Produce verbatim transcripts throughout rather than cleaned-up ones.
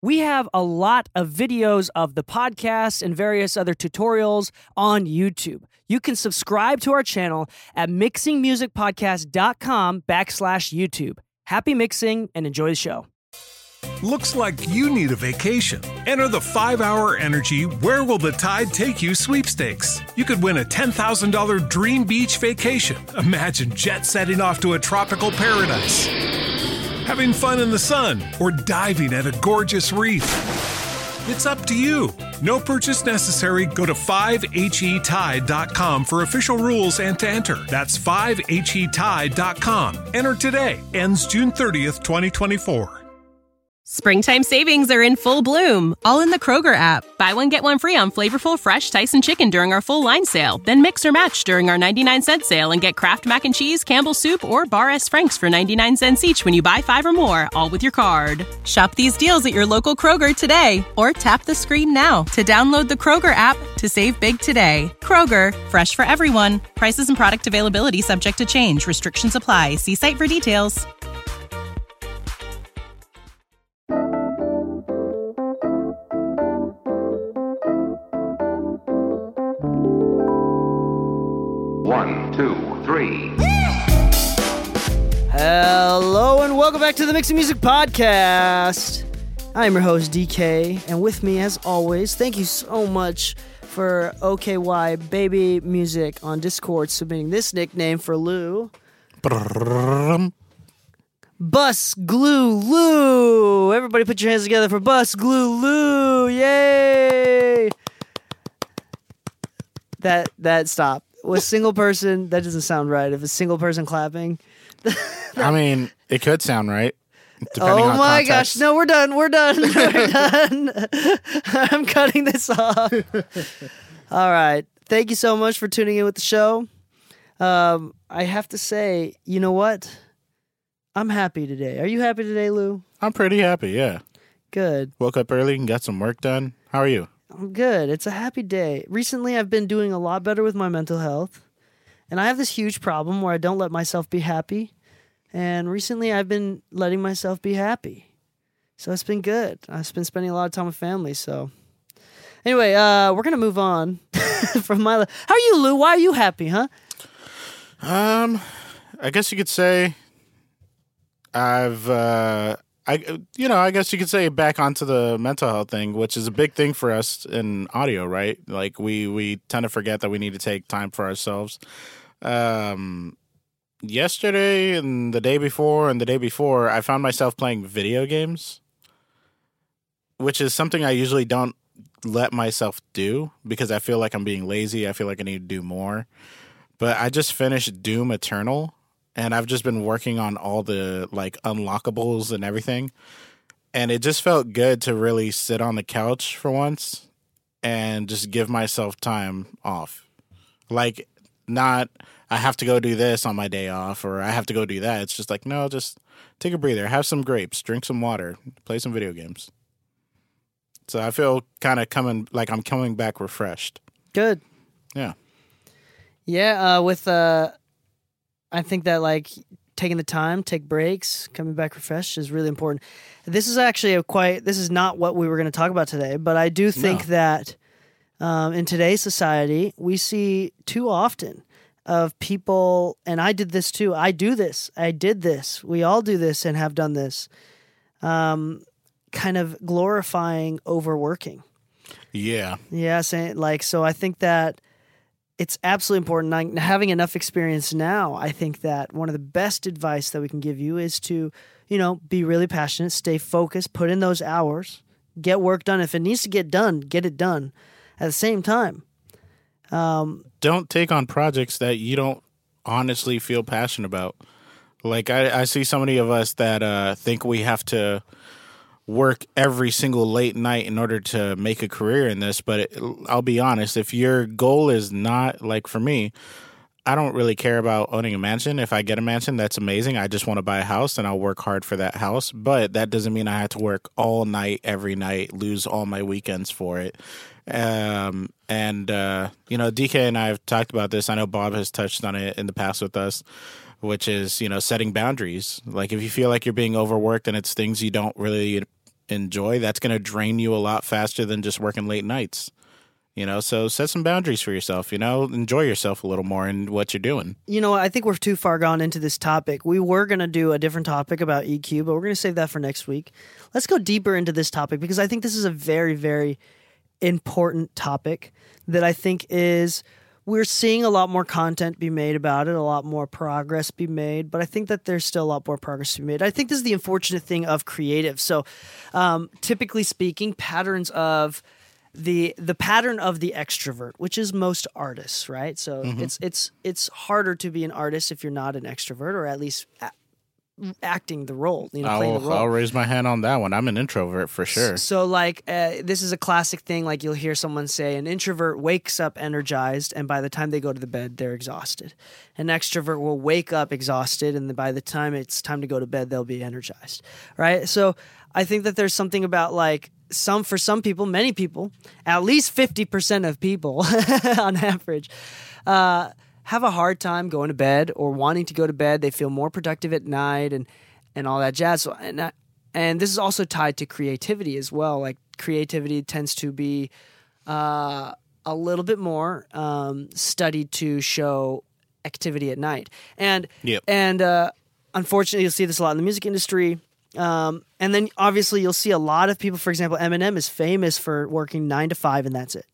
we have a lot of videos of the podcast and various other tutorials on YouTube. You can subscribe to our channel at mixingmusicpodcast.com backslash YouTube. Happy mixing and enjoy the show. Looks like you need a vacation. Enter the five hour Energy Where Will the Tide Take You sweepstakes. You could win a ten thousand dollars dream beach vacation. Imagine jet setting off to a tropical paradise, having fun in the sun, or diving at a gorgeous reef. It's up to you. No purchase necessary. Go to five H E tide dot com for official rules and to enter. That's five H E tide dot com. Enter today. Ends June thirtieth, twenty twenty-four. Springtime savings are in full bloom, all in the Kroger app. Buy one, get one free on flavorful, fresh Tyson chicken during our full line sale. Then mix or match during our ninety-nine cent sale and get Kraft Mac and Cheese, Campbell's Soup, or Bar S. Frank's for ninety-nine cents each when you buy five or more, all with your card. Shop these deals at your local Kroger today, or tap the screen now to download the Kroger app to save big today. Kroger, fresh for everyone. Prices and product availability subject to change. Restrictions apply. See site for details. One, two, three. Hello and welcome back to the Mixing Music Podcast. I'm your host, D K, and with me, as always, thank you so much for O K Y Baby Music on Discord submitting this nickname for Lou. Bus Glue Lou. Everybody put your hands together for Bus Glue Lou. Yay! That, that, stop. With single person, that doesn't sound right. If a single person clapping. I mean, it could sound right. Depending oh on my context. gosh. No, we're done. We're done. We're done. I'm cutting this off. All right. Thank you so much for tuning in with the show. Um, I have to say, you know what? I'm happy today. Are you happy today, Lou? I'm pretty happy, yeah. Good. Woke up early and got some work done. How are you? I'm good. It's a happy day. Recently, I've been doing a lot better with my mental health. And I have this huge problem where I don't let myself be happy. And recently, I've been letting myself be happy. So it's been good. I've been spending a lot of time with family. So anyway, uh, we're going to move on from my life. How are you, Lou? Why are you happy, huh? Um, I guess you could say I've... Uh, I, you know, I guess you could say back onto the mental health thing, which is a big thing for us in audio, right? Like we, we tend to forget that we need to take time for ourselves. Um, yesterday and the day before and the day before, I found myself playing video games, which is something I usually don't let myself do because I feel like I'm being lazy. I feel like I need to do more. But I just finished Doom Eternal. And I've just been working on all the, like, unlockables and everything. And it just felt good to really sit on the couch for once and just give myself time off. Like, not, I have to go do this on my day off or I have to go do that. It's just like, no, just take a breather. Have some grapes. Drink some water. Play some video games. So I feel kind of coming, like I'm coming back refreshed. Good. Yeah. Yeah, uh, with... Uh I think that, like, taking the time, take breaks, coming back refreshed is really important. This is actually a quite, this is not what we were going to talk about today, but I do think No. that um, in today's society, we see too often of people, and I did this too, I do this, I did this, we all do this and have done this, um, kind of glorifying overworking. Yeah. Yeah, saying, like, so I think that it's absolutely important. Like, having enough experience now, I think that one of the best advice that we can give you is to, you know, be really passionate, stay focused, put in those hours, get work done. If it needs to get done, get it done. At the same time, um, don't take on projects that you don't honestly feel passionate about. Like, I, I see so many of us that uh, think we have to work every single late night in order to make a career in this. But it, I'll be honest, if your goal is not, like for me, I don't really care about owning a mansion. If I get a mansion, that's amazing. I just want to buy a house and I'll work hard for that house. But that doesn't mean I have to work all night, every night, lose all my weekends for it. Um, and, uh, you know, D K and I have talked about this. I know Bob has touched on it in the past with us, which is, you know, setting boundaries. Like if you feel like you're being overworked and it's things you don't really enjoy, that's going to drain you a lot faster than just working late nights. You know, so set some boundaries for yourself, you know, enjoy yourself a little more in what you're doing. You know, I think we're too far gone into this topic. We were going to do a different topic about E Q, but we're going to save that for next week. Let's go deeper into this topic because I think this is a very, very important topic that I think is we're seeing a lot more content be made about it, a lot more progress be made, but I think that there's still a lot more progress to be made. I think this is the unfortunate thing of creative. So um, typically speaking, patterns of the the pattern of the extrovert, which is most artists, right? So mm-hmm. it's it's it's harder to be an artist if you're not an extrovert, or at least a- acting the role. You know, I'll, playing the role. I'll raise my hand on that one. I'm an introvert for sure. So, like, uh, this is a classic thing. Like, you'll hear someone say, an introvert wakes up energized, and by the time they go to the bed, they're exhausted. An extrovert will wake up exhausted, and by the time it's time to go to bed, they'll be energized, right? So, I think that there's something about like. Some for some people, many people, at least fifty percent of people on average, uh, have a hard time going to bed or wanting to go to bed. They feel more productive at night and, and all that jazz. So, and, that, and this is also tied to creativity as well. Like creativity tends to be uh, a little bit more um, studied to show activity at night. And, yep. and uh, unfortunately, you'll see this a lot in the music industry. Um, and then obviously you'll see a lot of people, for example, Eminem is famous for working nine to five and that's it,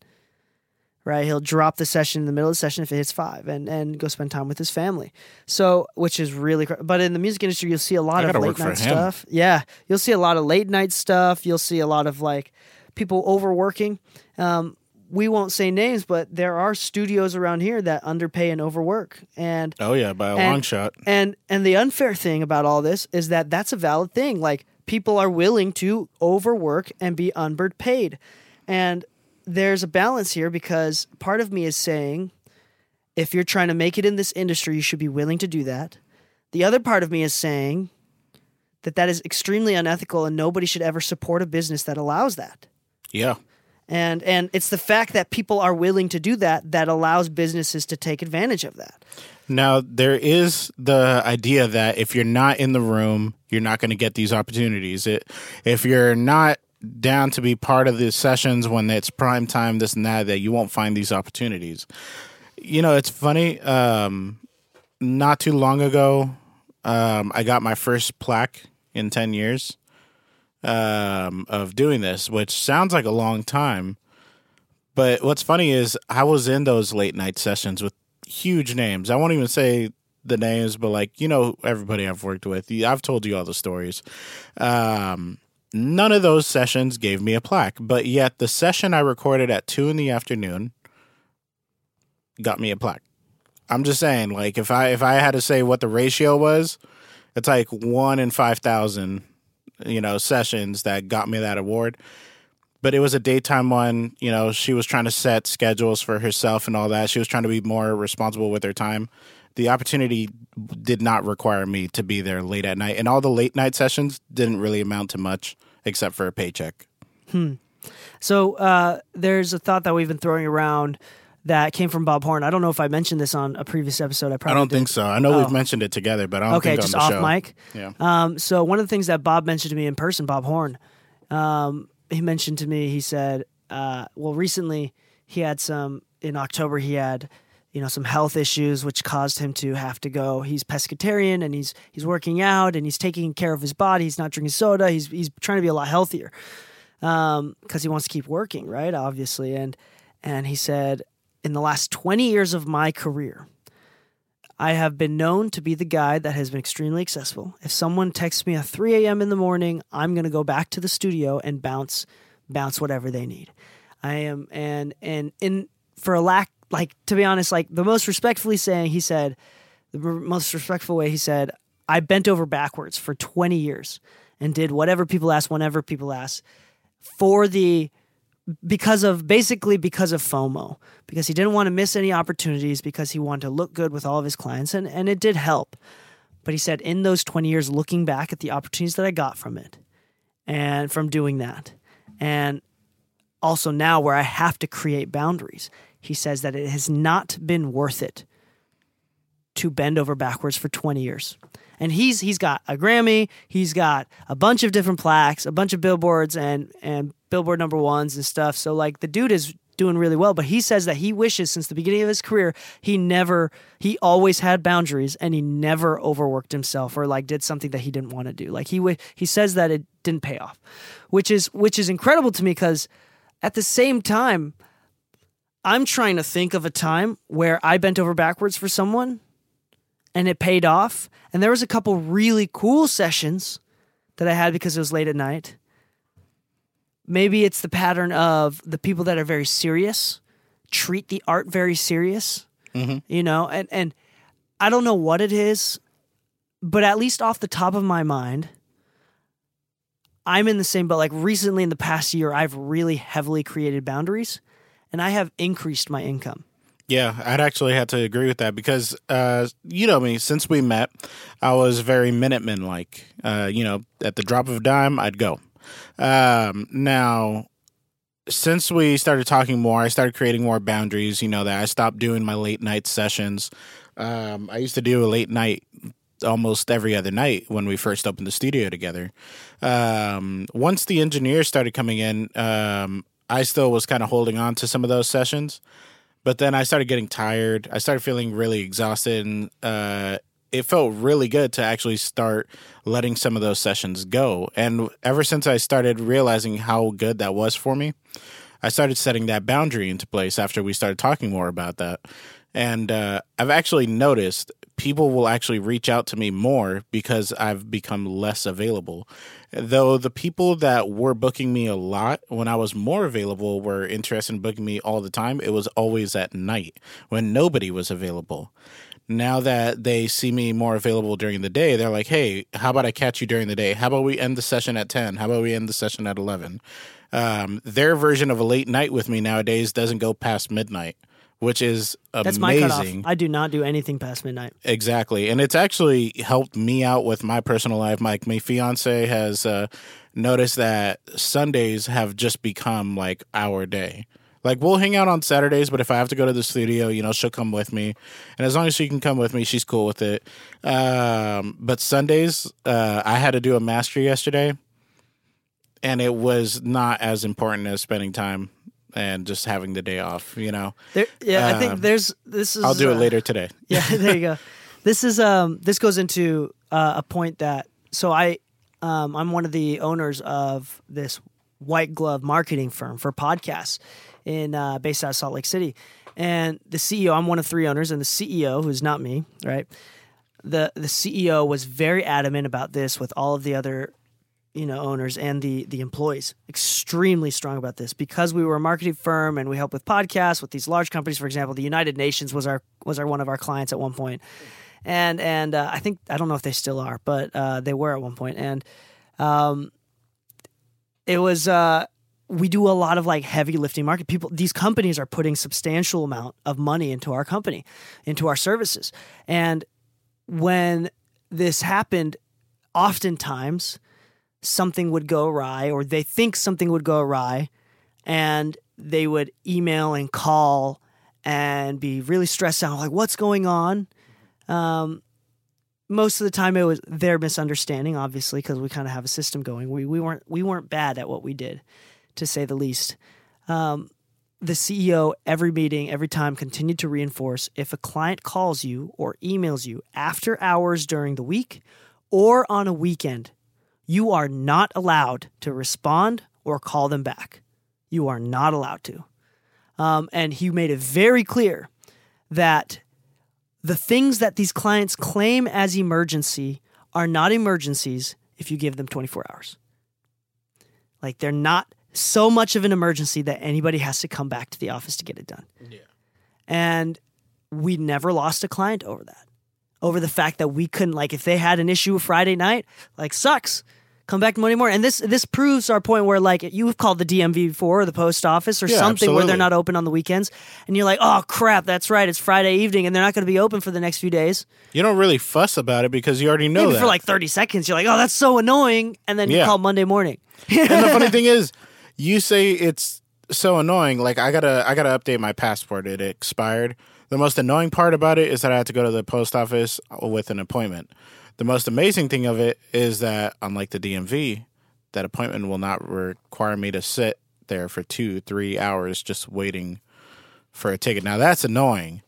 right? He'll drop the session in the middle of the session if it hits five and, and go spend time with his family. So, which is really, but in the music industry, you'll see a lot of late night stuff. Yeah. You'll see a lot of late night stuff. You'll see a lot of like people overworking. Um, we won't say names, but there are studios around here that underpay and overwork. And oh yeah, by a and, long shot. And and the unfair thing about all this is that that's a valid thing. Like people are willing to overwork and be underpaid, and there's a balance here because part of me is saying, if you're trying to make it in this industry, you should be willing to do that. The other part of me is saying that that is extremely unethical, and nobody should ever support a business that allows that. Yeah. And and it's the fact that people are willing to do that that allows businesses to take advantage of that. Now, there is the idea that if you're not in the room, you're not going to get these opportunities. It, if you're not down to be part of the sessions when it's prime time, this and that, that you won't find these opportunities. You know, it's funny. Um, not too long ago, um, I got my first plaque in ten years. Um, of doing this, which sounds like a long time. But what's funny is I was in those late night sessions with huge names. I won't even say the names, but like, you know, everybody I've worked with. I've told you all the stories. Um, none of those sessions gave me a plaque, but yet the session I recorded at two in the afternoon got me a plaque. I'm just saying, like, if I if I had to say what the ratio was, it's like one in five thousand. You know, sessions that got me that award. But it was a daytime one. You know, she was trying to set schedules for herself and all that. She was trying to be more responsible with her time. The opportunity did not require me to be there late at night. And all the late night sessions didn't really amount to much except for a paycheck. Hmm. So uh, there's a thought that we've been throwing around that came from Bob Horn. I don't know if I mentioned this on a previous episode. I probably I don't did. think so. I know oh. we've mentioned it together, but I don't okay, think just on the off show. mic. Yeah. Um, so one of the things that Bob mentioned to me in person, Bob Horn, um, he mentioned to me, he said, uh, well, recently he had some, in October, he had, you know, some health issues, which caused him to have to go. He's pescatarian and he's, he's working out and he's taking care of his body. He's not drinking soda. He's, he's trying to be a lot healthier. Um, cause he wants to keep working, right? Obviously. And, and he said, in the last twenty years of my career, I have been known to be the guy that has been extremely accessible. If someone texts me at three a.m. in the morning, I'm going to go back to the studio and bounce bounce whatever they need. I am, and and in for a lack, like, to be honest, like the most respectfully saying, he said, the most respectful way he said, I bent over backwards for twenty years and did whatever people asked, whenever people asked, for the because of basically because of FOMO, because he didn't want to miss any opportunities, because he wanted to look good with all of his clients, and, and it did help. But he said, in those twenty years, looking back at the opportunities that I got from it and from doing that, and also now where I have to create boundaries, he says that it has not been worth it to bend over backwards for twenty years. And he's he's got a Grammy, he's got a bunch of different plaques, a bunch of billboards and and Billboard number ones and stuff. So like the dude is doing really well, but he says that he wishes since the beginning of his career, he never, he always had boundaries and he never overworked himself or like did something that he didn't want to do. Like he w- he says that it didn't pay off, which is, which is incredible to me because at the same time, I'm trying to think of a time where I bent over backwards for someone and it paid off. And there was a couple really cool sessions that I had because it was late at night. Maybe it's the pattern of the people that are very serious, treat the art very serious, mm-hmm. you know, and, and I don't know what it is, but at least off the top of my mind, I'm in the same boat. Like recently in the past year, I've really heavily created boundaries and I have increased my income. Yeah, I'd actually have to agree with that because, uh, you know me, since we met, I was very Minutemen-like. Uh, you know, at the drop of a dime, I'd go. Um, now, since we started talking more, I started creating more boundaries, you know, that I stopped doing my late night sessions. Um, I used to do a late night almost every other night when we first opened the studio together. Um, once the engineers started coming in, um, I still was kind of holding on to some of those sessions, but then I started getting tired. I started feeling really exhausted and, uh, it felt really good to actually start letting some of those sessions go. And ever since I started realizing how good that was for me, I started setting that boundary into place after we started talking more about that. And uh, I've actually noticed people will actually reach out to me more because I've become less available. Though the people that were booking me a lot when I was more available were interested in booking me all the time, it was always at night when nobody was available. Now that they see me more available during the day, they're like, hey, how about I catch you during the day? How about we end the session at ten? How about we end the session at eleven? Um, their version of a late night with me nowadays doesn't go past midnight, which is amazing. That's my cutoff. I do not do anything past midnight. Exactly. And it's actually helped me out with my personal life. Like my fiance has uh, noticed that Sundays have just become like our day. Like, we'll hang out on Saturdays, but if I have to go to the studio, you know, she'll come with me. And as long as she can come with me, she's cool with it. Um, but Sundays, uh, I had to do a master yesterday, and it was not as important as spending time and just having the day off, you know? There, yeah, uh, I think there's, this is... I'll do uh, it later today. Yeah, there you go. This is, um, this goes into uh, a point that, so I, um, I'm one of the owners of this white glove marketing firm for podcasts. In uh, based out of Salt Lake City, and the C E O, I'm one of three owners, and the C E O, who's not me, right? The the C E O was very adamant about this with all of the other, you know, owners and the the employees. Extremely strong about this because we were a marketing firm and we help with podcasts with these large companies. For example, the United Nations was our was our one of our clients at one point, and and uh, I think I don't know if they still are, but uh, they were at one point, and um, it was. Uh, We do a lot of like heavy lifting market. People, these companies are putting substantial amount of money into our company, into our services. And when this happened, oftentimes something would go awry or they think something would go awry and they would email and call and be really stressed out. Like, what's going on? Um, most of the time it was their misunderstanding, obviously, because we kind of have a system going. We, we weren't, we weren't bad at what we did, to say the least. Um, the C E O, every meeting, every time, continued to reinforce if a client calls you or emails you after hours during the week or on a weekend, you are not allowed to respond or call them back. You are not allowed to. Um, and he made it very clear that the things that these clients claim as emergency are not emergencies if you give them twenty-four hours. Like, they're not so much of an emergency that anybody has to come back to the office to get it done. Yeah. And we never lost a client over that. Over the fact that we couldn't, like, if they had an issue Friday night, like, sucks. Come back Monday morning. And this this proves our point where, like, you've called the D M V before or the post office or yeah, something absolutely. where they're not open on the weekends. And you're like, oh, crap, that's right. It's Friday evening and they're not going to be open for the next few days. You don't really fuss about it because you already know Maybe that. for like thirty seconds, you're like, oh, that's so annoying. And then you Yeah. call Monday morning. And the funny thing is, you say it's so annoying. Like, I gotta, I gotta update my passport. It expired. The most annoying part about it is that I had to go to the post office with an appointment. the most amazing thing of it is that, unlike the D M V, that appointment will not require me to sit there for two, three hours just waiting for a ticket. Now, that's annoying.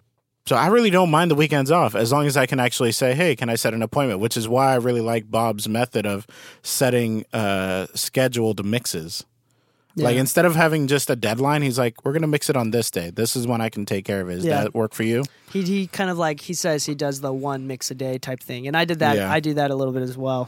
So I really don't mind the weekends off as long as I can actually say, hey, can I set an appointment? Which is why I really like Bob's method of setting uh, scheduled mixes. Yeah. Like, instead of having just a deadline, he's like, we're going to mix it on this day. This is when I can take care of it. Does yeah. that work for you? He he kind of like, he says he does the one mix a day type thing. And I did that. Yeah. I do that a little bit as well.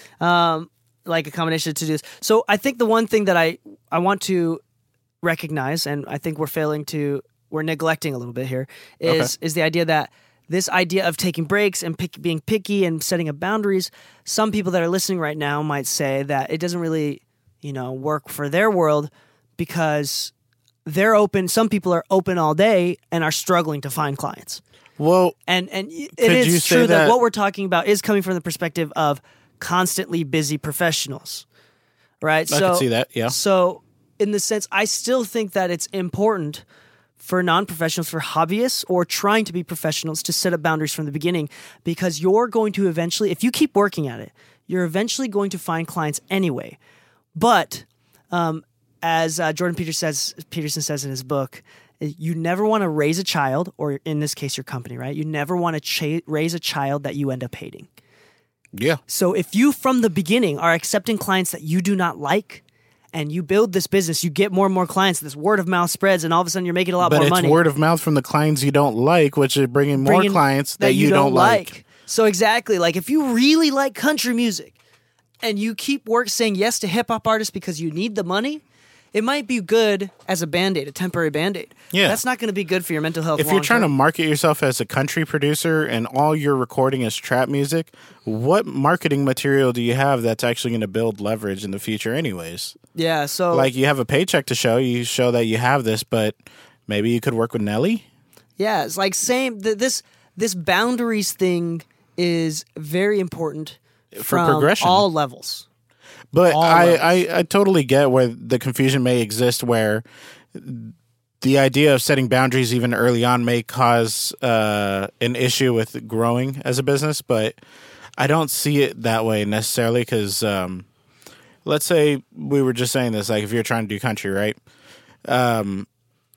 Um, like a combination of to-dos. So I think the one thing that I, I want to recognize, and I think we're failing to, we're neglecting a little bit here, is okay. is the idea that this idea of taking breaks and pick, being picky and setting up boundaries, some people that are listening right now might say that it doesn't really, you know, work for their world because they're open. Some people are open all day and are struggling to find clients. Well, and and it is true that, that what we're talking about is coming from the perspective of constantly busy professionals, right? I so, can see that, yeah. So in the sense, I still think that it's important for non-professionals, for hobbyists, or trying to be professionals to set up boundaries from the beginning, because you're going to eventually, if you keep working at it, you're eventually going to find clients anyway. But um, as uh, Jordan Peterson says, Peterson says in his book, you never want to raise a child, or in this case, your company, right? You never want to ch- raise a child that you end up hating. Yeah. So if you, from the beginning, are accepting clients that you do not like, and you build this business, you get more and more clients, this word of mouth spreads, and all of a sudden you're making a lot but more it's money. Word of mouth from the clients you don't like, which is bringing more Bringing clients that, that you, you don't, don't like. like. So exactly, like if you really like country music and you keep work saying yes to hip hop artists because you need the money, it might be good as a Band-Aid, a temporary Band-Aid. Yeah. That's not going to be good for your mental health. If you're trying term. to market yourself as a country producer and all you're recording is trap music, what marketing material do you have that's actually going to build leverage in the future anyways? Yeah, so... Like, you have a paycheck to show, you show that you have this, but maybe you could work with Nelly? Yeah, it's like same... Th- this this boundaries thing is very important for from progression. All levels. But I, I, I totally get where the confusion may exist, where the idea of setting boundaries even early on may cause uh, an issue with growing as a business. But I don't see it that way necessarily because um, let's say we were just saying this, like if you're trying to do country, right? Um,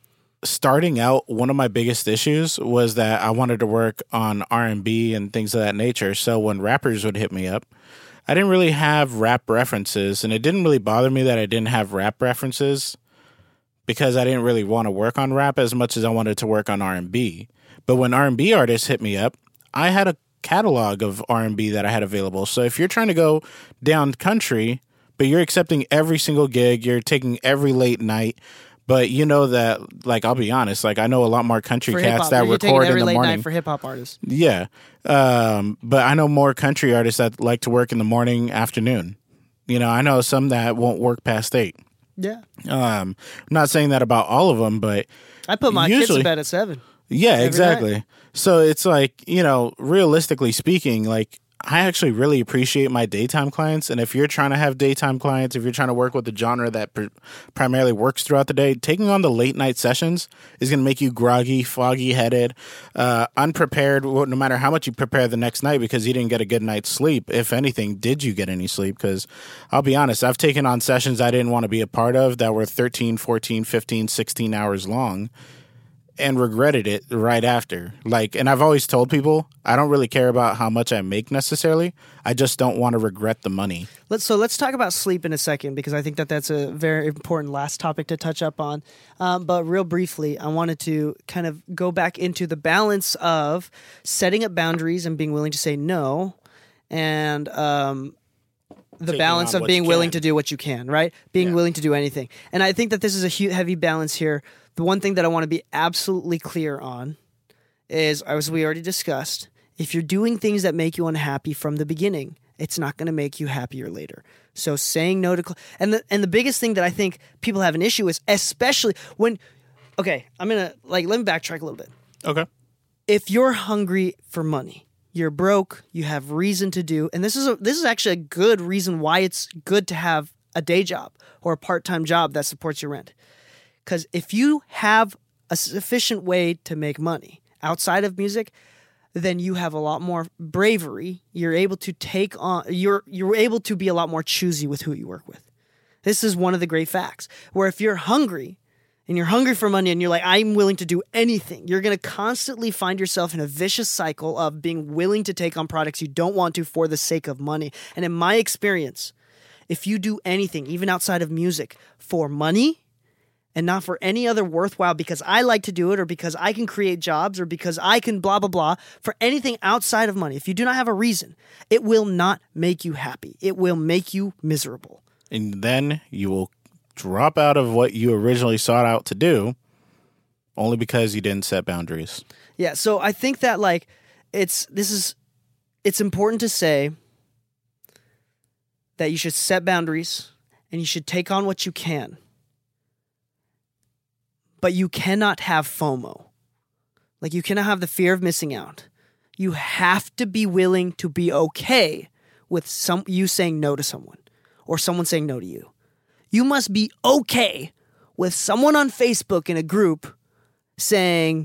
starting out, one of my biggest issues was that I wanted to work on R and B and things of that nature. So when rappers would hit me up, I didn't really have rap references, and it didn't really bother me that I didn't have rap references because I didn't really want to work on rap as much as I wanted to work on R and B. But when R and B artists hit me up, I had a catalog of R and B that I had available. So if you're trying to go down country, but you're accepting every single gig, you're taking every late night, but you know that, like, I'll be honest, like, I know a lot more country for cats hip-hop. that You're record in every the late morning. Night for hip-hop artists. Yeah. Um, but I know more country artists that like to work in the morning, afternoon. You know, I know some that won't work past eight. Yeah. Um, I'm not saying that about all of them, but I put my usually, kids to bed at seven. Yeah, exactly. Night. So it's like, you know, realistically speaking, like, I actually really appreciate my daytime clients. And if you're trying to have daytime clients, if you're trying to work with the genre that pr- primarily works throughout the day, taking on the late night sessions is going to make you groggy, foggy headed, uh, unprepared, no matter how much you prepare the next night because you didn't get a good night's sleep. If anything, did you get any sleep? Because I'll be honest, I've taken on sessions I didn't want to be a part of that were thirteen, fourteen, fifteen, sixteen hours long. And regretted it right after. Like, and I've always told people I don't really care about how much I make necessarily. I just don't want to regret the money. Let's so let's talk about sleep in a second because I think that that's a very important last topic to touch up on. Um, but real briefly, I wanted to kind of go back into the balance of setting up boundaries and being willing to say no, and um, the Taking balance on of being what you willing can. to do what you can, right? Being Yeah. willing to do anything. And I think that this is a hu- heavy balance here. The one thing that I want to be absolutely clear on is, as we already discussed, if you're doing things that make you unhappy from the beginning, it's not going to make you happier later. So saying no to cl- and the and the biggest thing that I think people have an issue is, especially when, okay, I'm gonna like let me backtrack a little bit. Okay. If you're hungry for money, you're broke, you have reason to do, and this is a, this is actually a good reason why it's good to have a day job or a part-time job that supports your rent. Because if you have a sufficient way to make money outside of music, then you have a lot more bravery. You're able to take on, you're, you're able to be a lot more choosy with who you work with. This is one of the great facts, where if you're hungry and you're hungry for money and you're like, I'm willing to do anything, you're going to constantly find yourself in a vicious cycle of being willing to take on products you don't want to for the sake of money. And in my experience, if you do anything, even outside of music, for money and not for any other worthwhile, because I like to do it or because I can create jobs or because I can blah, blah, blah, for anything outside of money, if you do not have a reason, it will not make you happy. It will make you miserable. And then you will drop out of what you originally sought out to do only because you didn't set boundaries. Yeah, so I think that like it's this is it's important to say that you should set boundaries and you should take on what you can. But you cannot have FOMO. Like you cannot have the fear of missing out. You have to be willing to be okay with some you saying no to someone or someone saying no to you. You must be okay with someone on Facebook in a group saying,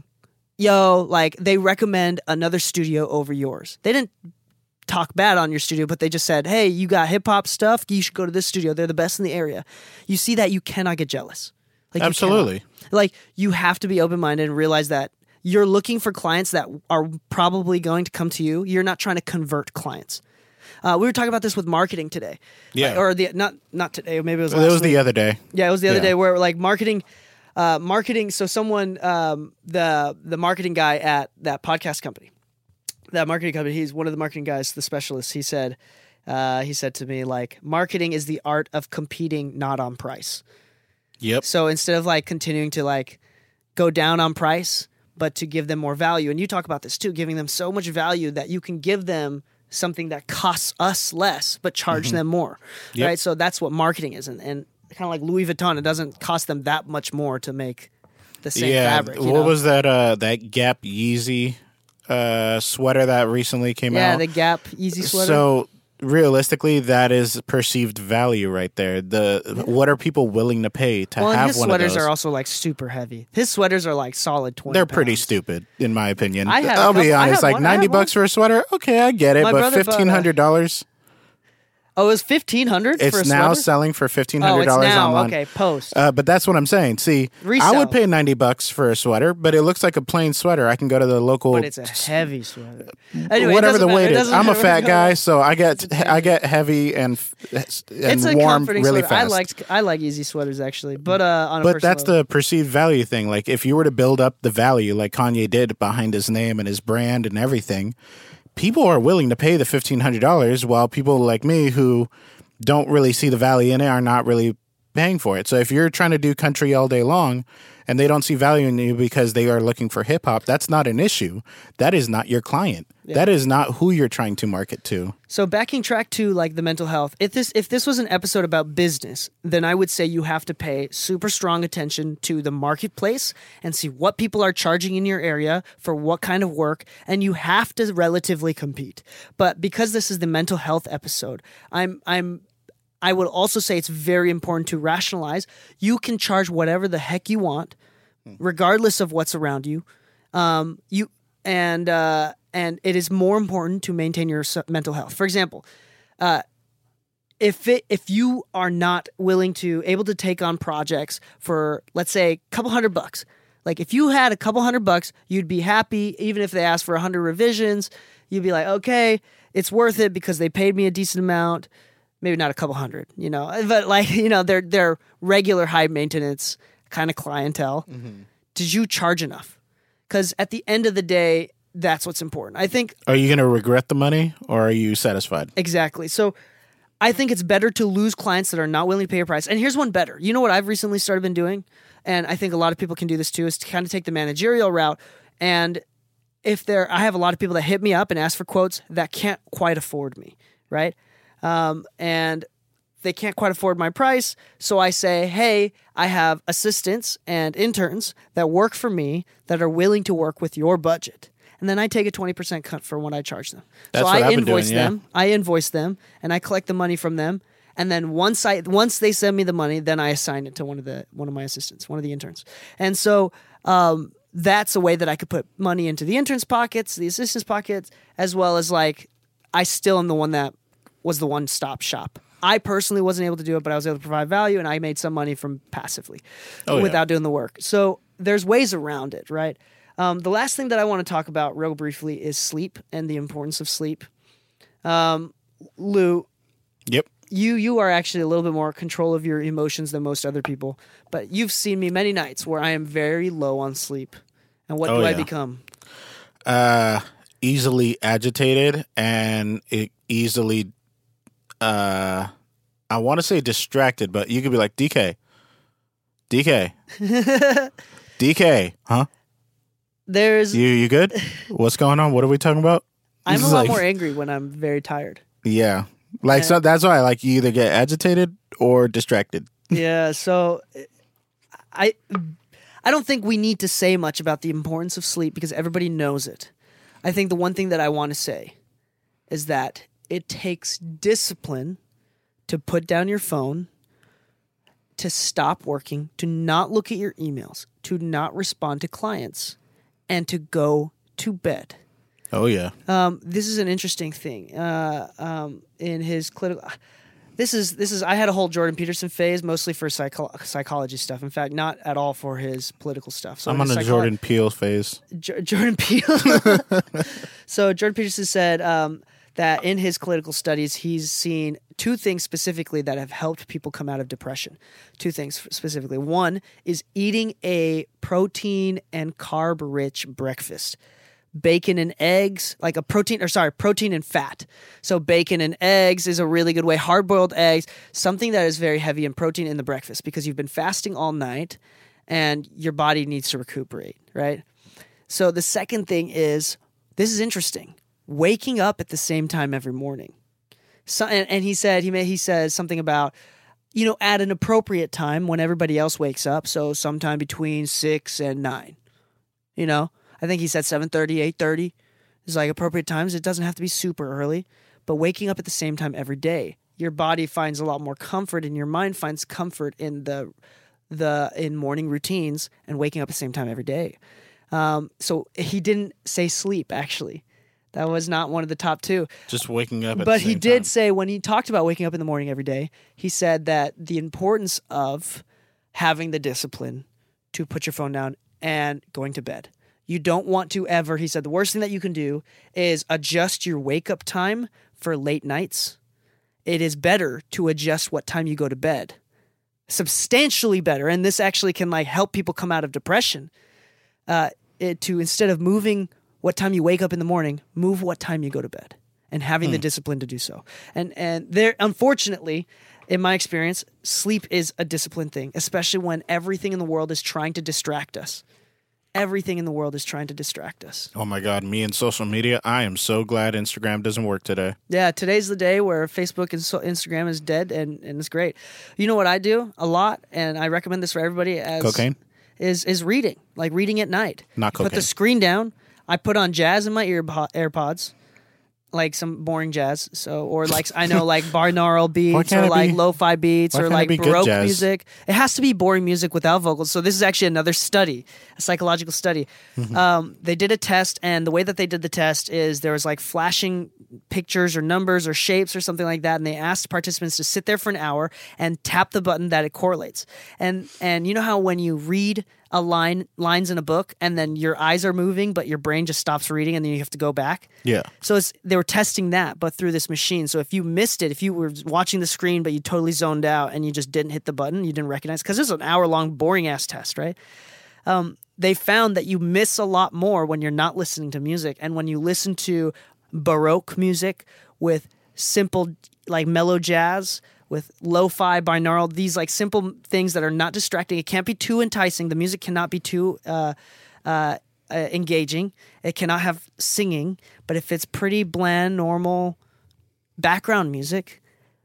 yo, like they recommend another studio over yours. They didn't talk bad on your studio, but they just said, hey, you got hip hop stuff. You should go to this studio. They're the best in the area. You see that, you cannot get jealous. Like, absolutely. You like you have to be open-minded and realize that you're looking for clients that are probably going to come to you. You're not trying to convert clients. Uh, we were talking about this with marketing today. Yeah. Like, or the not not today. Maybe it was. Well, last it was week. the other day. Yeah, it was the other Yeah. day where like marketing, uh, marketing. So someone, um, the the marketing guy at that podcast company, that marketing company, he's one of the marketing guys, the specialist. He said, uh, he said to me like, marketing is the art of competing, not on price. Yep. So instead of like continuing to like go down on price, but to give them more value, and you talk about this too, giving them so much value that you can give them something that costs us less, but charge Mm-hmm. them more, Yep. right? So that's what marketing is, and, and kind of like Louis Vuitton, it doesn't cost them that much more to make the same yeah. fabric. You What know? was that? Uh, that Gap Yeezy uh, sweater that recently came yeah, out. the Gap Easy sweater. So realistically, that is perceived value right there. The what are people willing to pay to well, and have his one sweaters of those? are also like super heavy. His sweaters are like solid twenty. They're pretty pounds. stupid, in my opinion. I had a I'll be couple- I honest. had Like one- I had ninety one. bucks for a sweater. Okay, I get it. My But brother bought a- fifteen hundred dollars. Oh, it was fifteen hundred. It's for a now sweater? selling for fifteen Oh, hundred it's dollars now online. okay. Post. Uh, but that's what I'm saying. See, I Resell. would pay ninety bucks for a sweater, but it looks like a plain sweater. I can go to the local, but it's a heavy sweater. Anyway, it whatever doesn't the weight matter. It is. doesn't I'm a matter. fat guy, so I get I get heavy and and It's a warm comforting really sweater. I fast. liked I like easy sweaters actually, but uh, on a But personal that's the perceived value thing. Like if you were to build up the value, like Kanye did behind his name and his brand and everything, people are willing to pay the fifteen hundred dollars, while people like me who don't really see the value in it are not really paying for it. So if you're trying to do country all day long and they don't see value in you because they are looking for hip hop, that's not an issue. That is not your client. That is not who you're trying to market to. So backing track to like the mental health. If this if this was an episode about business, then I would say you have to pay super strong attention to the marketplace and see what people are charging in your area for what kind of work, and you have to relatively compete. But because this is the mental health episode, I'm I'm I would also say it's very important to rationalize. You can charge whatever the heck you want, regardless of what's around you. Um, you and uh, and it is more important to maintain your s- mental health. For example, uh, if it if you are not willing to able to take on projects for, let's say, a couple hundred bucks, like if you had a couple hundred bucks, you'd be happy even if they asked for a hundred revisions. You'd be like, okay, it's worth it because they paid me a decent amount. Maybe not a couple hundred, you know, but like, you know, they're they're regular high maintenance kind of clientele. Mm-hmm. Did you charge enough? Because at the end of the day, that's what's important. I think Are you going to regret the money or are you satisfied? exactly. So I think it's better to lose clients that are not willing to pay your price. And here's one better. You know what I've recently started been doing? And I think a lot of people can do this too, is to kind of take the managerial route. And if there, I have a lot of people that hit me up and ask for quotes that can't quite afford me, right? Um, and they can't quite afford my price. So I say, hey, I have assistants and interns that work for me that are willing to work with your budget. And then I take a twenty percent cut for what I charge them. That's so what I I've been invoice doing, yeah. them. I invoice them and I collect the money from them. And then once I once they send me the money, then I assign it to one of the one of my assistants, one of the interns. And so um, that's a way that I could put money into the intern's pockets, the assistant's pockets, as well as like I still am the one that was the one-stop shop. I personally wasn't able to do it, but I was able to provide value, and I made some money from passively Oh, without yeah. doing the work. So there's ways around it, right? Um, the last thing that I want to talk about real briefly is sleep and the importance of sleep. Um, Lou, Yep. you you are actually a little bit more control of your emotions than most other people, but you've seen me many nights where I am very low on sleep. And what Oh, do I yeah. become? Uh, easily agitated and it easily, uh, I want to say distracted, but you could be like, D K, D K, D K, huh? There's You you good? What's going on? What are we talking about? I'm He's a lot like- more angry when I'm very tired. Yeah, like so. That's why like you either get agitated or distracted. Yeah, so I I don't think we need to say much about the importance of sleep because everybody knows it. I think the one thing that I want to say is that it takes discipline to put down your phone, to stop working, to not look at your emails, to not respond to clients, and to go to bed. Oh yeah, Um, this is an interesting thing. Uh, um, in his clinical, this is this is. I had a whole Jordan Peterson phase, mostly for psycho- psychology stuff. In fact, not at all for his political stuff. So I'm on his a psycholo- Jordan Peele phase. J- Jordan Peele. So Jordan Peterson said um, that in his clinical studies, he's seen two things specifically that have helped people come out of depression. Two things specifically. One is eating a protein and carb-rich breakfast. Bacon and eggs, like a protein, or sorry, protein and fat. So bacon and eggs is a really good way. Hard-boiled eggs, something that is very heavy in protein in the breakfast because you've been fasting all night and your body needs to recuperate, right? So the second thing is, this is interesting, waking up at the same time every morning. So, and, and he said, he may, he says something about, you know, at an appropriate time when everybody else wakes up. So sometime between six and nine, you know? I think he said seven thirty, eight thirty is like appropriate times. It doesn't have to be super early, but waking up at the same time every day, your body finds a lot more comfort and your mind finds comfort in the the in morning routines and waking up at the same time every day. Um, so he didn't say sleep, actually. That was not one of the top two. Just waking up. At But the he same did time. say when he talked about waking up in the morning every day, he said that the importance of having the discipline to put your phone down and going to bed. You don't want to ever, he said, the worst thing that you can do is adjust your wake up time for late nights. It is better to adjust what time you go to bed. Substantially better. And this actually can like help people come out of depression. Uh, it, to instead of moving what time you wake up in the morning, move what time you go to bed and having the discipline to do so. And and there, unfortunately, in my experience, sleep is a discipline thing, especially when everything in the world is trying to distract us. Everything in the world is trying to distract us. Oh my God, me and social media. I am so glad Instagram doesn't work today. Yeah, today's the day where Facebook and so Instagram is dead, and, and it's great. You know what I do a lot, and I recommend this for everybody as Cocaine? is is reading, like reading at night. Not Put cocaine. the screen down. I put on jazz in my ear AirPods, like some boring jazz. So or like I know like binaural beats can't or it like be- lo-fi beats why or can't it like be good Baroque jazz? music. It has to be boring music without vocals. So this is actually another study, a psychological study. Mm-hmm. Um, they did a test, and the way that they did the test is there was like flashing pictures or numbers or shapes or something like that, and they asked participants to sit there for an hour and tap the button that it correlates. And and you know how when you read a line lines in a book and then your eyes are moving but your brain just stops reading and then you have to go back? Yeah. So it's, they were testing that, but through this machine. So if you missed it, if you were watching the screen but you totally zoned out and you just didn't hit the button, you didn't recognize, because this is an hour-long, boring-ass test, right? Um, they found that you miss a lot more when you're not listening to music. And when you listen to Baroque music with simple, like mellow jazz, with lo-fi, binaural, these like simple things that are not distracting. It can't be too enticing. The music cannot be too uh, uh, uh, engaging. It cannot have singing. But if it's pretty bland, normal background music,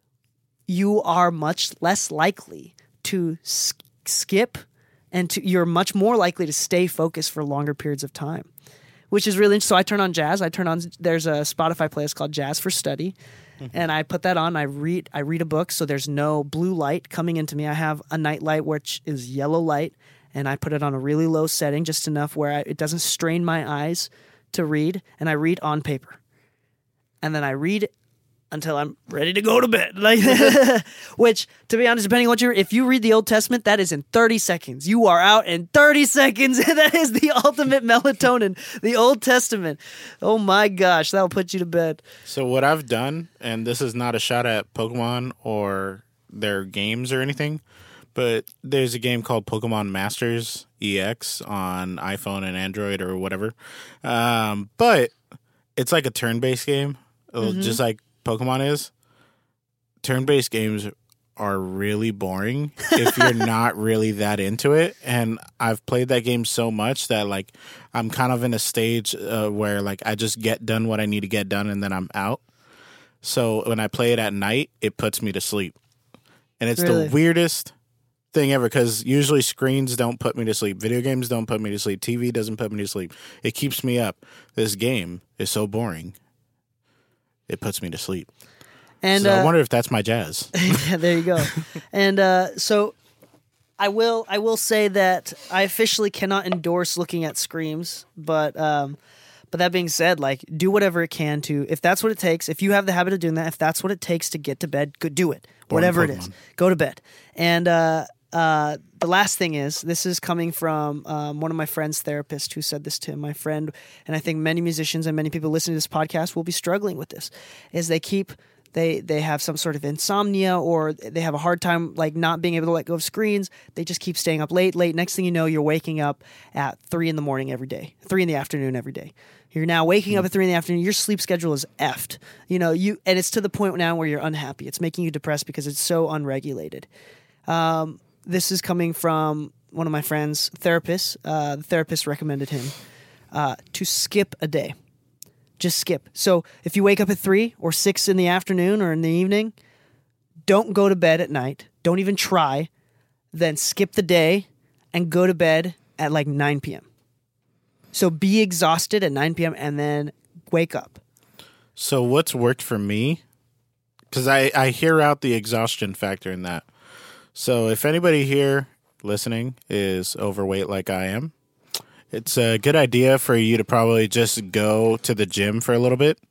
you are much less likely to s- skip and to, you're much more likely to stay focused for longer periods of time, which is really interesting. So I turn on jazz. I turn on, there's a Spotify playlist called Jazz for Study. And I put that on. I read. I read a book, so there's no blue light coming into me. I have a night light, which is yellow light, and I put it on a really low setting, just enough where I, it doesn't strain my eyes to read, and I read on paper. And then I read until I'm ready to go to bed. Like, which, to be honest, depending on what you're, if you read the Old Testament, that is in thirty seconds. You are out in thirty seconds. That is the ultimate melatonin, the Old Testament. Oh my gosh, that'll put you to bed. So what I've done, and this is not a shot at Pokemon or their games or anything, but there's a game called Pokemon Masters E X on iPhone and Android or whatever. Um, but it's like a turn-based game, mm-hmm. just like Pokemon is. Turn-based games are really boring if you're not really that into it. And I've played that game so much that like I'm kind of in a stage uh, where like I just get done what I need to get done and then I'm out. So when I play it at night, it puts me to sleep. And it's Really? the weirdest thing ever because usually screens don't put me to sleep. Video games don't put me to sleep. T V doesn't put me to sleep. It keeps me up. This game is so boring. It puts me to sleep. And so uh, I wonder if that's my jazz. yeah, there you go. And uh, so I will I will say that I officially cannot endorse looking at screens, but um, but that being said, like do whatever it can to, if that's what it takes, if you have the habit of doing that, if that's what it takes to get to bed, go do it. Born Whatever it Pokemon. is, go to bed. And uh, uh, the last thing is, this is coming from um, one of my friend's therapists who said this to him. My friend, and I think many musicians and many people listening to this podcast will be struggling with this, is they keep They they have some sort of insomnia, or they have a hard time like not being able to let go of screens. They just keep staying up late, late. Next thing you know, you're waking up at three in the morning every day, three in the afternoon every day. You're now waking up at three in the afternoon. Your sleep schedule is effed. You know, you and it's to the point now where you're unhappy. It's making you depressed because it's so unregulated. Um, this is coming from one of my friend's therapists. Uh, the therapist recommended him uh, to skip a day. Just skip. So if you wake up at three or six in the afternoon or in the evening, don't go to bed at night. Don't even try. Then skip the day and go to bed at like nine p.m. So be exhausted at nine p.m. and then wake up. So what's worked for me, because I, I hear out the exhaustion factor in that. So if anybody here listening is overweight like I am, it's a good idea for you to probably just go to the gym for a little bit.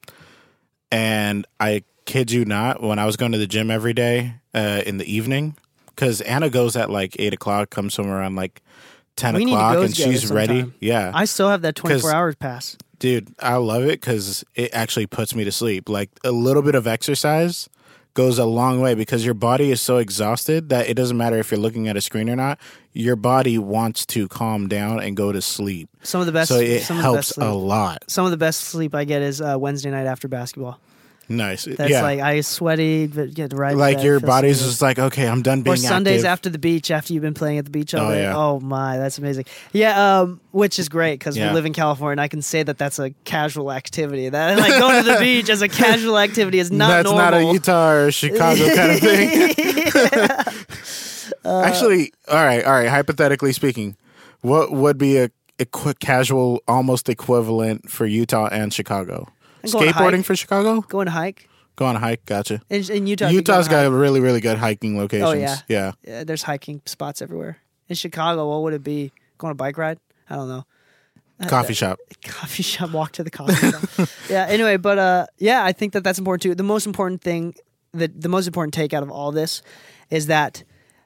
And I kid you not, when I was going to the gym every day uh, in the evening, because Anna goes at like eight o'clock, comes somewhere around like ten We need to o'clock, go and together she's ready. sometime. Yeah. I still have that twenty-four 'Cause- hours pass. Dude, I love it because it actually puts me to sleep. Like a little bit of exercise goes a long way because your body is so exhausted that it doesn't matter if you're looking at a screen or not. Your body wants to calm down and go to sleep. Some of the best. So it some of the best helps a sleep. lot. Some of the best sleep I get is uh, Wednesday night after basketball. Nice. That's yeah. like I sweaty, but get right. in like bed, your feel so body's good. just like, okay, I'm done being Or Sundays active. after the beach, after you've been playing at the beach all Oh, day. yeah. Oh my, that's amazing. Yeah, um, which is great because Yeah. we live in California, and I can say that that's a casual activity. That like going to the beach as a casual activity is not That's normal. not a Utah or Chicago kind of thing. Uh, Actually, all right, all right. Hypothetically speaking, what would be a, a quick, casual, almost equivalent for Utah and Chicago? And go on a Skateboarding hike. for Chicago? Going to hike Go on a hike. Gotcha. in, in Utah. you Utah's go on a got really, really good hiking locations. Oh, yeah. Yeah. hike. Yeah, there's hiking spots everywhere. In Chicago, what would it be? Going on a bike ride? I don't know. Coffee shop. Coffee shop, walk to the coffee shop. Yeah, anyway, but uh, yeah, I think that that's important too. The most important thing, the, the most important take out of all this is that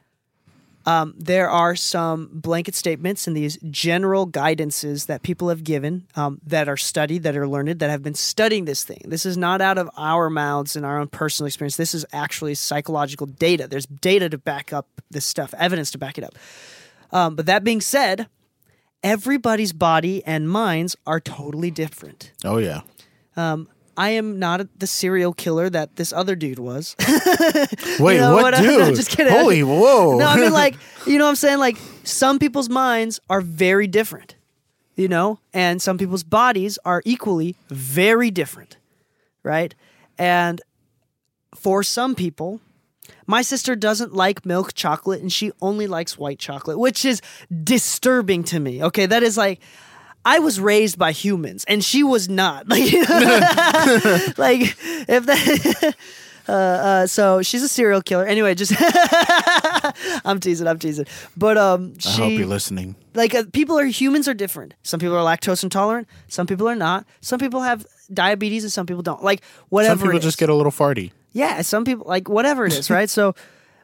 um, there are some blanket statements and these general guidances that people have given um, that are studied, that are learned, that have been studying this thing. This is not out of our mouths and our own personal experience. This is actually psychological data. There's data to back up this stuff, evidence to back it up. Um, but that being said, everybody's body and minds are totally different. Oh, yeah. I am not the serial killer that this other dude was. Wait, You know what what? dude? I'm just kidding. Holy, whoa. No, I mean, like, you know what I'm saying? Like, some people's minds are very different, you know? And some people's bodies are equally very different, right? And for some people, my sister doesn't like milk chocolate and she only likes white chocolate, which is disturbing to me. Okay, that is like, I was raised by humans and she was not. Like, you know? Like if that. Uh, uh, so she's a serial killer. Anyway, just I'm teasing. I'm teasing. But um, she, I hope you're listening. Like uh, people are humans are different. Some people are lactose intolerant. Some people are not. Some people have diabetes and some people don't. Like whatever. Some people it just is. get a little farty. Yeah, some people like whatever it is, right? So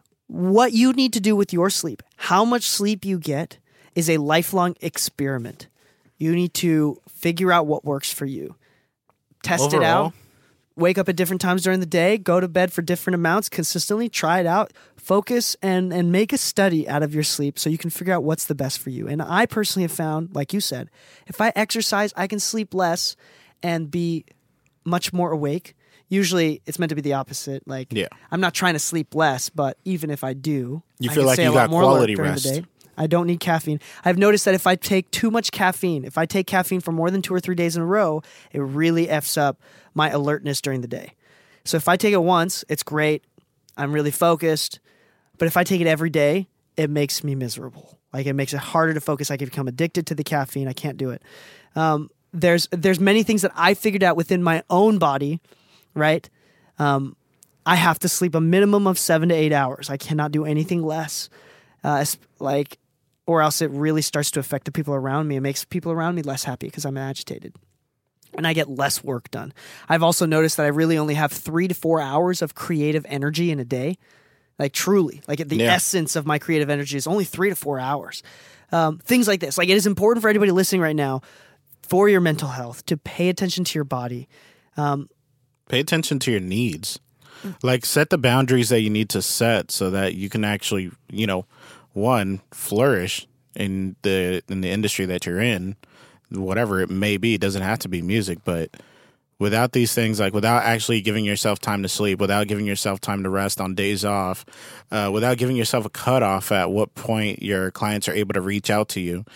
what you need to do with your sleep, how much sleep you get is a lifelong experiment. You need to figure out what works for you. Test Overall, it out. Wake up at different times during the day, go to bed for different amounts consistently, try it out, focus and and make a study out of your sleep so you can figure out what's the best for you. And I personally have found, like you said, if I exercise, I can sleep less and be much more awake. Usually it's meant to be the opposite. Like yeah. I'm not trying to sleep less, but even if I do, you I feel can like stay you a lot got more quality alert during rest. the day. I don't need caffeine. I've noticed that if I take too much caffeine, if I take caffeine for more than two or three days in a row, it really F's up my alertness during the day. So if I take it once, it's great. I'm really focused. But if I take it every day, it makes me miserable. Like it makes it harder to focus. I can become addicted to the caffeine. I can't do it. Um, there's there's many things that I figured out within my own body, right? Um, I have to sleep a minimum of seven to eight hours. I cannot do anything less. Uh, like, or else it really starts to affect the people around me. It makes people around me less happy because I'm agitated. And I get less work done. I've also noticed that I really only have three to four hours of creative energy in a day. Like truly, like the yeah. essence of my creative energy is only three to four hours. Um, things like this. Like it is important for anybody listening right now for your mental health to pay attention to your body. Um, pay attention to your needs. Like set the boundaries that you need to set so that you can actually, you know, one, flourish in the in the industry that you're in, whatever it may be. It doesn't have to be music, but without these things, like without actually giving yourself time to sleep, without giving yourself time to rest on days off, uh, without giving yourself a cutoff at what point your clients are able to reach out to you,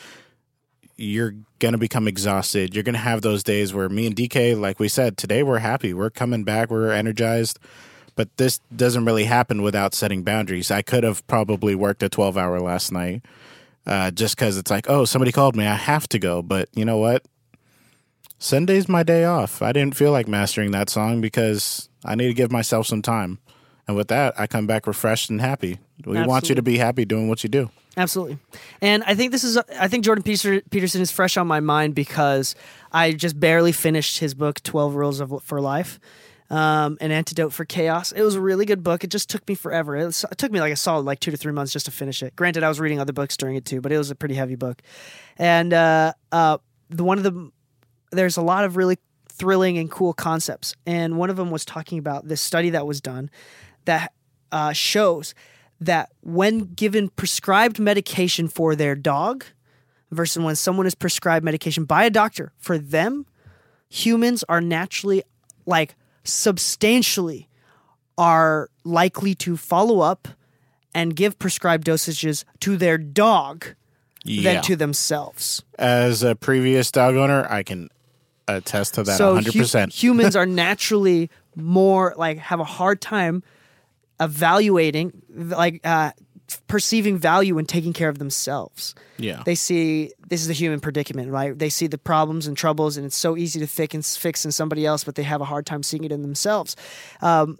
you're going to become exhausted. You're going to have those days where me and D K, like we said, today we're happy. We're coming back. We're energized. But this doesn't really happen without setting boundaries. I could have probably worked a twelve hour last night uh, just because it's like, oh, somebody called me. I have to go. But you know what? Sunday's my day off. I didn't feel like mastering that song because I need to give myself some time. And with that, I come back refreshed and happy. We Absolutely. want you to be happy doing what you do. Absolutely. And I think this is, I think Jordan Peter, Peterson is fresh on my mind because I just barely finished his book, twelve Rules of, for Life. Um, An Antidote for Chaos. It was a really good book. It just took me forever. It, was, it took me like a solid like two to three months just to finish it. Granted, I was reading other books during it too, but it was a pretty heavy book. And uh, uh, the one of the there's a lot of really thrilling and cool concepts. And one of them was talking about this study that was done that uh, shows that when given prescribed medication for their dog versus when someone is prescribed medication by a doctor for them, humans are naturally like substantially are likely to follow up and give prescribed dosages to their dog Yeah. than to themselves. As a previous dog owner, I can attest to that So one hundred percent. hu- humans are naturally more like have a hard time evaluating, like uh, perceiving value in taking care of themselves. Yeah. They see this is the human predicament, right? They see the problems and troubles, and it's so easy to fix and fix in somebody else, but they have a hard time seeing it in themselves. Um,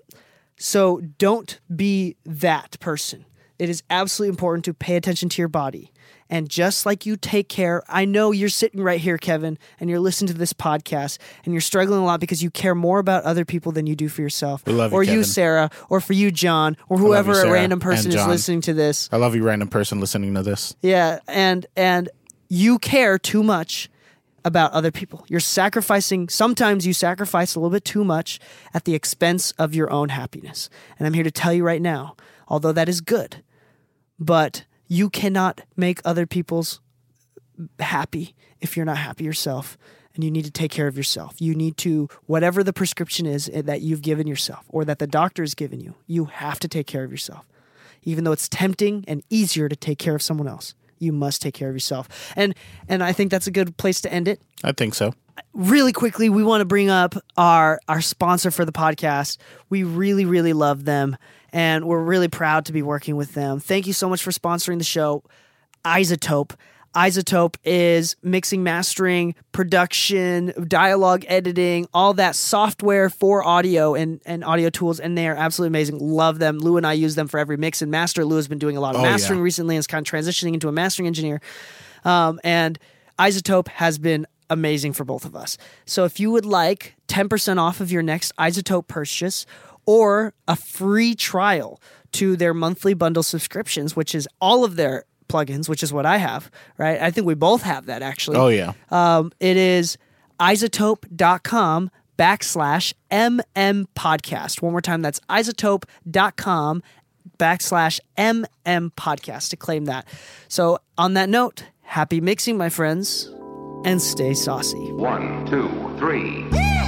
so don't be that person. It is absolutely important to pay attention to your body. And just like you take care, I know you're sitting right here, Kevin, and you're listening to this podcast, and you're struggling a lot because you care more about other people than you do for yourself. We love you, or you, Kevin. Sarah, or for you, John, or love whoever you, a Sarah, random person and is John. listening to this. I love you, random person listening to this. Yeah, and and you care too much about other people. You're sacrificing, sometimes you sacrifice a little bit too much at the expense of your own happiness. And I'm here to tell you right now, although that is good, but you cannot make other people's happy if you're not happy yourself. And you need to take care of yourself. You need to, whatever the prescription is that you've given yourself or that the doctor has given you, you have to take care of yourself. Even though it's tempting and easier to take care of someone else, you must take care of yourself. And and I think that's a good place to end it. I think so. Really quickly, we want to bring up our, our sponsor for the podcast. We really, really love them, and we're really proud to be working with them. Thank you so much for sponsoring the show, Isotope. iZotope is mixing, mastering, production, dialogue editing, all that software for audio and, and audio tools, and they are absolutely amazing. Love them. Lou and I use them for every mix and master. Lou has been doing a lot of Oh, mastering yeah. recently and is kind of transitioning into a mastering engineer. Um, and iZotope has been amazing for both of us. So if you would like ten percent off of your next iZotope purchase or a free trial to their monthly bundle subscriptions, which is all of their plugins, which is what I have, right? I think we both have that actually. Oh, yeah. Um, it is izotope.com backslash MM podcast. One more time, that's izotope.com backslash MM podcast to claim that. So on that note, happy mixing, my friends, and stay saucy. One, two, three.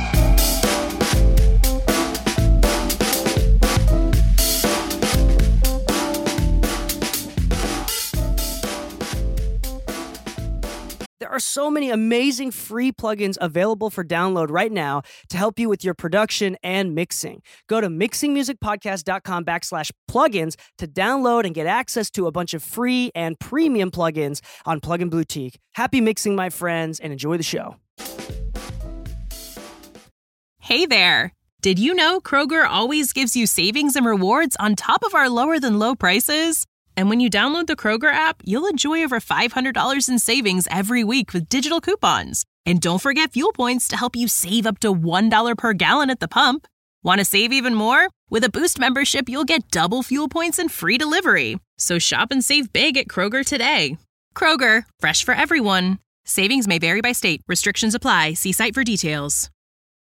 There are so many amazing free plugins available for download right now to help you with your production and mixing. Go to mixingmusicpodcast.com backslash plugins to download and get access to a bunch of free and premium plugins on Plugin Boutique. Happy mixing, my friends, and enjoy the show. Hey there! Did you know Kroger always gives you savings and rewards on top of our lower than low prices? And when you download the Kroger app, you'll enjoy over five hundred dollars in savings every week with digital coupons. And don't forget fuel points to help you save up to one dollar per gallon at the pump. Want to save even more? With a Boost membership, you'll get double fuel points and free delivery. So shop and save big at Kroger today. Kroger, fresh for everyone. Savings may vary by state. Restrictions apply. See site for details.